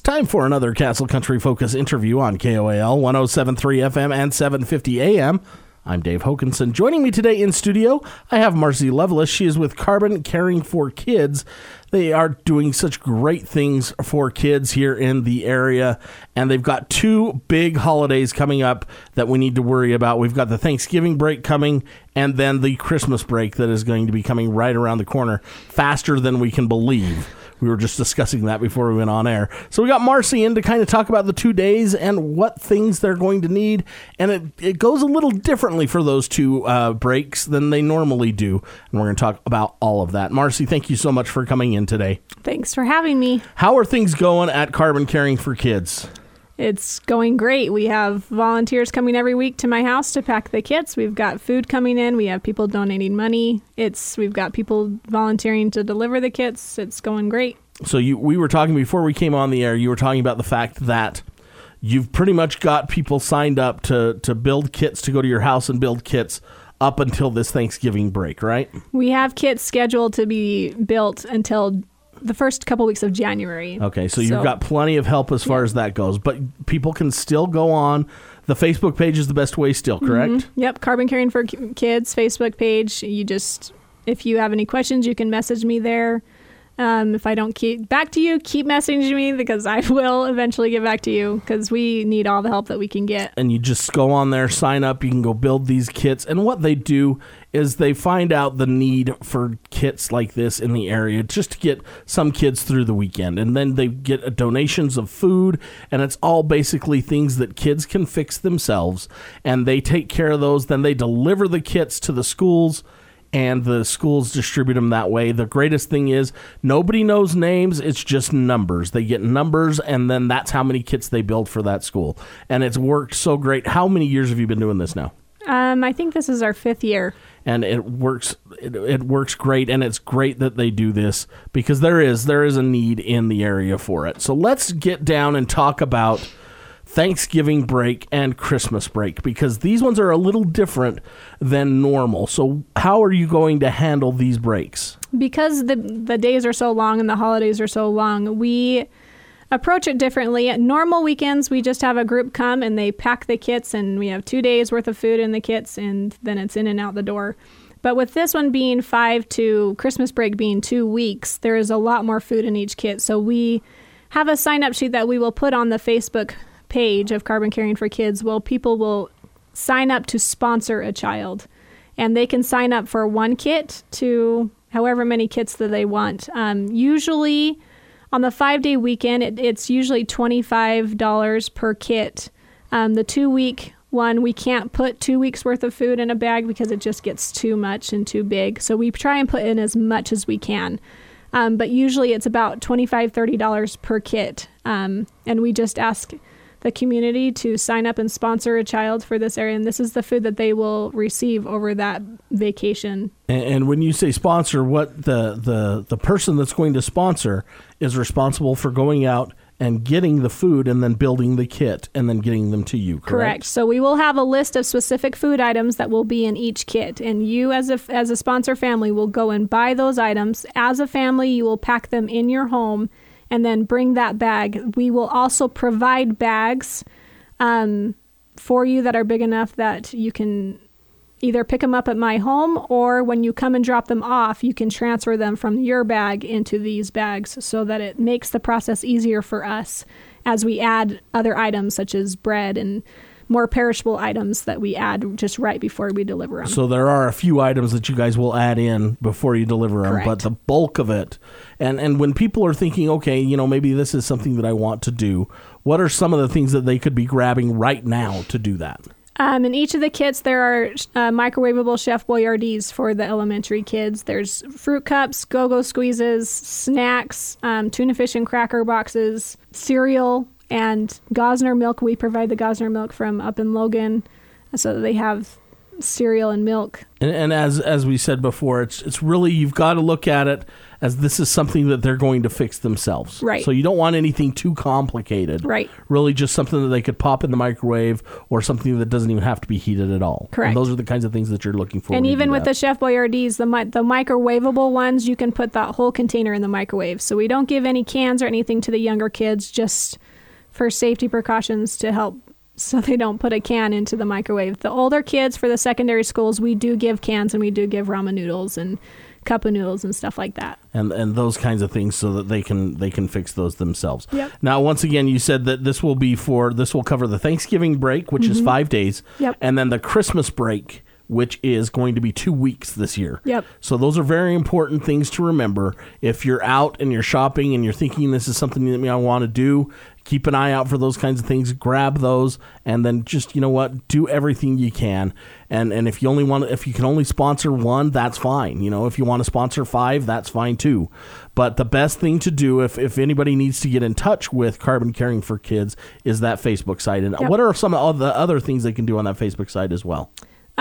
time for another Castle Country Focus interview on KOAL 107.3 FM and 750 AM. I'm Dave Hokinson. Joining me today in studio, I have Marcy Loveless. She is with Carbon Caring for Kids. They are doing such great things for kids here in the area, and they've got two big holidays coming up that we need to worry about. We've got the Thanksgiving break coming, and then the Christmas break that is going to be coming right around the corner faster than we can believe. We were just discussing that before we went on air. So we got Marcy in to kind of talk about the 2 days and what things they're going to need. And it goes a little differently for those two breaks than they normally do. And we're going to talk about all of that. Marcy, thank you so much for coming in today. Thanks for having me. How are things going at Carbon Caring for Kids? It's going great. We have volunteers coming every week to my house to pack the kits. We've got food coming in. We have people donating money. We've got people volunteering to deliver the kits. It's going great. So we were talking before we came on the air, you were talking about the fact that you've pretty much got people signed up to build kits, to go to your house and build kits up until this Thanksgiving break, right? We have kits scheduled to be built until the first couple weeks of January. Okay, so you've got plenty of help as far as that goes, but people can still go on. The Facebook page is the best way still, correct? Mm-hmm. Yep, Carbon Caring for Kids Facebook page. If you have any questions, you can message me there. If I don't keep back to you, keep messaging me because I will eventually get back to you because we need all the help that we can get. And you just go on there, sign up, you can go build these kits. And what they do is they find out the need for kits like this in the area just to get some kids through the weekend. And then they get donations of food, and it's all basically things that kids can fix themselves. And they take care of those. Then they deliver the kits to the schools, and the schools distribute them that way. The greatest thing is nobody knows names. It's just numbers. They get numbers, and then that's how many kits they build for that school. And it's worked so great. How many years have you been doing this now? I think this is our 5th year. And it works. It works great, and it's great that they do this because there is a need in the area for it. So let's get down and talk about Thanksgiving break and Christmas break, because these ones are a little different than normal. So how are you going to handle these breaks? Because the days are so long and the holidays are so long, we approach it differently. At normal weekends, we just have a group come and they pack the kits, and we have 2 days worth of food in the kits, and then it's in and out the door. But with this one being 5 to Christmas break being 2 weeks, there is a lot more food in each kit. So we have a sign-up sheet that we will put on the Facebook page of Carbon Caring for Kids. Well, people will sign up to sponsor a child, and they can sign up for one kit to however many kits that they want. Usually on the 5-day weekend, it's usually $25 per kit. The 2-week one, we can't put 2 weeks worth of food in a bag because it just gets too much and too big. So we try and put in as much as we can. But usually it's about $25, $30 per kit. And we just ask the community to sign up and sponsor a child for this area, and this is the food that they will receive over that vacation. And when you say sponsor, what the person that's going to sponsor is responsible for going out and getting the food and then building the kit and then getting them to you, correct? Correct. So we will have a list of specific food items that will be in each kit, and you as a sponsor family will go and buy those items. As a family, you will pack them in your home and then bring that bag. We will also provide bags for you that are big enough that you can either pick them up at my home, or when you come and drop them off, you can transfer them from your bag into these bags so that it makes the process easier for us as we add other items such as bread and more perishable items that we add just right before we deliver them. So there are a few items that you guys will add in before you deliver them, but the bulk of it, and when people are thinking, okay, maybe this is something that I want to do, what are some of the things that they could be grabbing right now to do that? In each of the kits, there are microwavable Chef Boyardees for the elementary kids. There's fruit cups, go-go squeezes, snacks, tuna fish and cracker boxes, cereal, and Gosner milk. We provide the Gosner milk from up in Logan, so they have cereal and milk. And as we said before, it's really, you've got to look at it as this is something that they're going to fix themselves. Right. So you don't want anything too complicated. Right. Really just something that they could pop in the microwave or something that doesn't even have to be heated at all. Correct. And those are the kinds of things that you're looking for. And even with the Chef Boyardee's, the microwavable ones, you can put that whole container in the microwave. So we don't give any cans or anything to the younger kids, just for safety precautions to help so they don't put a can into the microwave. The older kids for the secondary schools, we do give cans and we do give ramen noodles and cup of noodles and stuff like that. And those kinds of things so that they can fix those themselves. Yep. Now, once again, you said that this will cover the Thanksgiving break, which is 5 days. Yep. And then the Christmas break, which is going to be 2 weeks this year. Yep. So those are very important things to remember. If you're out and you're shopping and you're thinking this is something that I want to do, keep an eye out for those kinds of things. Grab those, and then just, do everything you can. And if you can only sponsor one, that's fine. If you want to sponsor 5, that's fine too. But the best thing to do, if anybody needs to get in touch with Carbon Caring for Kids, is that Facebook site. And what are some of the other things they can do on that Facebook site as well?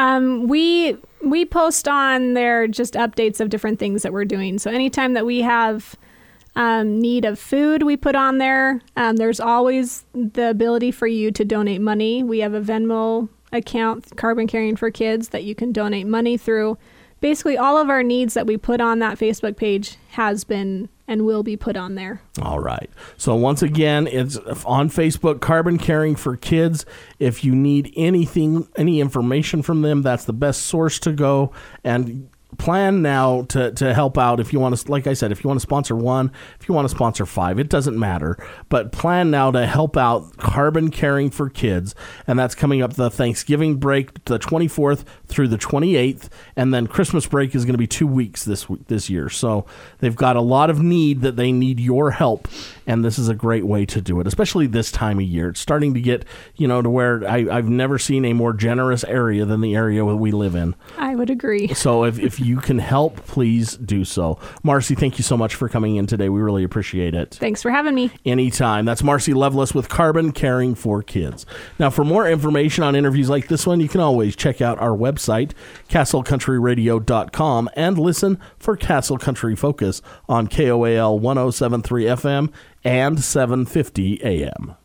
We post on there just updates of different things that we're doing. So anytime that we have need of food, we put on there. There's always the ability for you to donate money. We have a Venmo account, Carbon Caring for Kids, that you can donate money through. Basically, all of our needs that we put on that Facebook page has been and will be put on there. All right. So once again, it's on Facebook, Carbon Caring for Kids. If you need any information from them, that's the best source to go. And plan now to help out. If you want to, like I said, if you want to sponsor 1, if you want to sponsor 5, it doesn't matter. But plan now to help out Carbon Caring for Kids. And that's coming up the Thanksgiving break, the 24th through the 28th. And then Christmas break is going to be 2 weeks this year. So they've got a lot of need that they need your help. And this is a great way to do it, especially this time of year. It's starting to get, to where I've never seen a more generous area than the area that we live in. I would agree. So if you can help, please do so. Marcy, thank you so much for coming in today. We really appreciate it. Thanks for having me. Anytime. That's Marcy Levelis with Carbon Caring for Kids. Now, for more information on interviews like this one, you can always check out our website, castlecountryradio.com, and listen for Castle Country Focus on KOAL 107.3 FM and 750 AM.